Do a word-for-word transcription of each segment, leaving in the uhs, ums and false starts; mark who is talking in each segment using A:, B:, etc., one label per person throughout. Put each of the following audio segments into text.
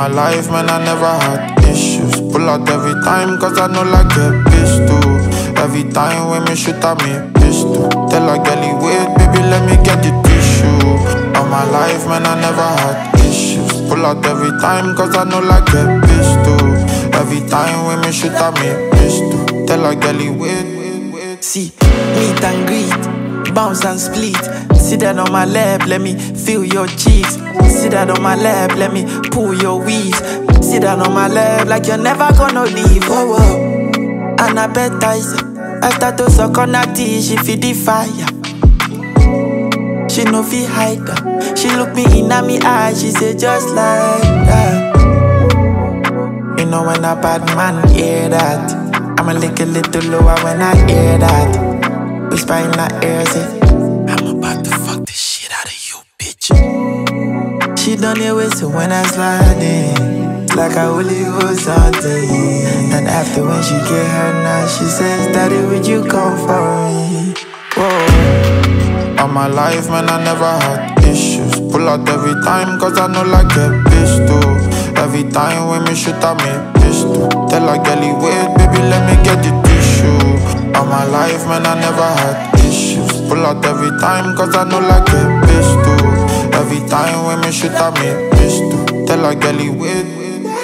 A: life, man, I never had issues. Pull out every time, cause I know like a bitch too. Every time when me shoot at me pistol, tell a girlie, wait, baby, let me get the tissue. All my life, man, I never had issues. Pull out every time, cause I know like a bitch too. Every time when me shoot at me pistol, tell a girlie, wait, wait, wait.
B: See, meet and greet, bounce and split. Sit down on my lap, let me feel your cheeks. Sit down on my lap, let me pull your weave. Sit down on my lap like you're never gonna leave. Oh, oh. And I bet I say, I start to suck on her tea, she feel the fire. She no fi hide her. She look me in at me eyes, she say just like that. You know when a bad man hear that, I'ma lick a little lower when I hear that. Whisper in her ear, say, I'm about to fuck the shit out of you, bitch. She done it with, so when I slide in, it's like I only go something. And after when she get her now, she says, Daddy, would you come for me? Whoa.
A: All my life, man, I never had issues. Pull out every time, cause I know like a bitch too. Every time when me shoot at me pistol, tell a girlie, wait, baby, let me get the tissue. All my life, man, I never had issues. Pull out every time, cause I know like a bitch too. Every time when me shoot at me pistol, tell a girlie, wait, wait.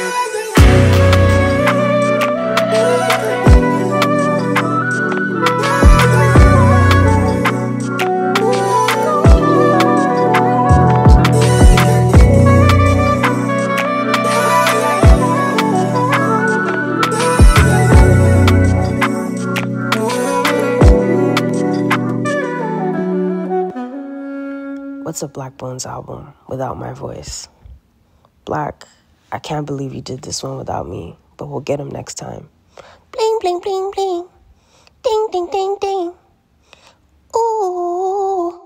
C: What's a Black Bones album without my voice? Black, I can't believe you did this one without me, but we'll get him next time. Bling, bling, bling, bling. Ding, ding, ding, ding. Ooh.